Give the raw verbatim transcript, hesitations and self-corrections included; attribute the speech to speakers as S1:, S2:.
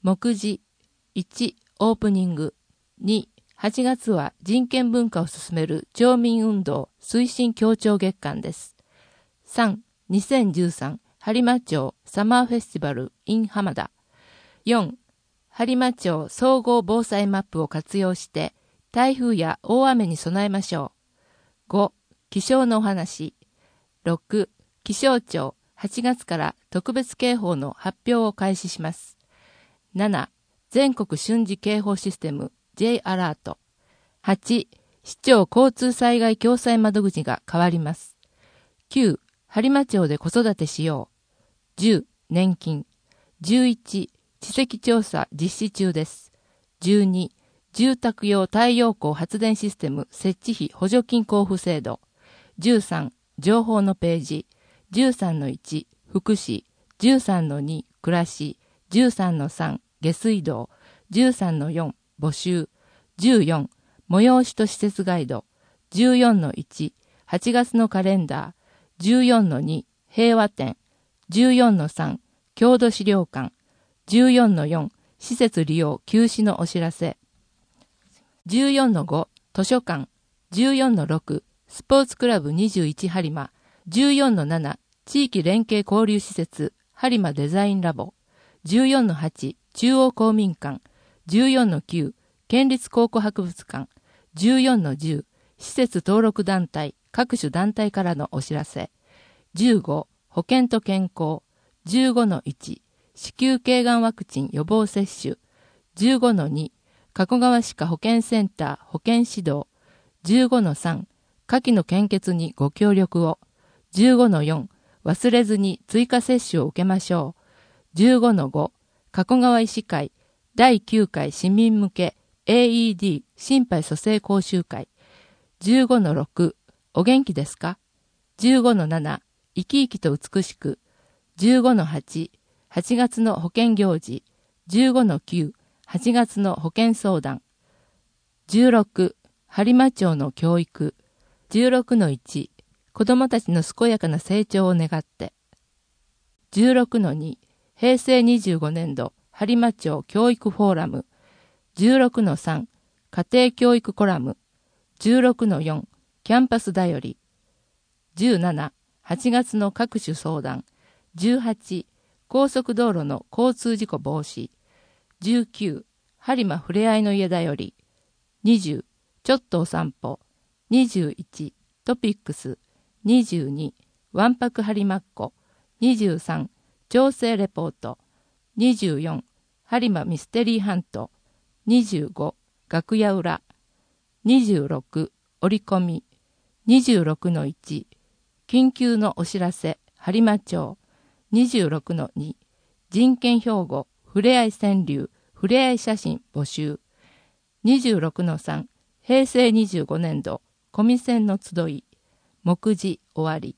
S1: 目次いち、オープニング。に、はちがつは人権文化を進める町民運動推進協調月間です。さん、にせんじゅうさん播磨町サマーフェスティバル in 浜田。よん、播磨町総合防災マップを活用して台風や大雨に備えましょう。ご、気象のお話。ろく、気象庁はちがつから特別警報の発表を開始します。なな、全国瞬時警報システム J アラート。はち、市町交通災害共済窓口が変わります。きゅう、播磨町で子育てしよう。じゅう、年金。じゅういち、地籍調査実施中です。じゅうに、住宅用太陽光発電システム設置費補助金交付制度。じゅうさん、情報のページ。じゅうさんのいち、福祉。じゅうさんのに、暮らし。じゅうさんのさん、下水道。じゅうさんのよん、募集。じゅうよん、催しと施設ガイド。じゅうよんのいち、はちがつのカレンダー。じゅうよんのに、平和展。じゅうよんのさん、郷土資料館。じゅうよんのよん、施設利用休止のお知らせ。じゅうよんのご、図書館。じゅうよんのろく、スポーツクラブにじゅういち播磨。じゅうよんのなな、地域連携交流施設、播磨デザインラボ。じゅうよんのはち、中央公民館。じゅうよんのきゅう、県立考古博物館。じゅうよんのじゅう、施設登録団体、各種団体からのお知らせ。じゅうご、保健と健康。じゅうごのいち、子宮頸がんワクチン予防接種。じゅうごのに、加古川歯科保健センター保健指導。じゅうごのさん、下記の献血にご協力を。じゅうごのよん、忘れずに追加接種を受けましょう。じゅうごのご、加古川医師会だいきゅうかい市民向け エーイーディー 心肺蘇生講習会。じゅうごのろく、お元気ですか。じゅうごのなな、生き生きと美しく。じゅうごのはち、はちがつの保健行事。じゅうごのきゅう、はちがつの保健相談。じゅうろく、播磨町の教育。じゅうろくのいち、子どもたちの健やかな成長を願って。じゅうろくのに、へいせいにじゅうごねんど播磨町教育フォーラム。じゅうろくのさん、家庭教育コラム。じゅうろくのよん、キャンパスだより。じゅうなな、はちがつの各種相談。じゅうはち、高速道路の交通事故防止。じゅうきゅう、播磨ふれあいの家だより。にじゅう、ちょっとお散歩。にじゅういち、トピックス。にじゅうに、わんぱく播磨っ子。にじゅうさん、調整レポート。にじゅうよん、播磨ミステリーハント。にじゅうご、楽屋裏。にじゅうろく、折り込み。にじゅうろくのいち、緊急のお知らせ、播磨町。にじゅうろくのに、人権標語、ふれあい川柳、ふれあい写真募集。にじゅうろくのさん、へいせいにじゅうごねんど、コミセンの集い。目次終わり。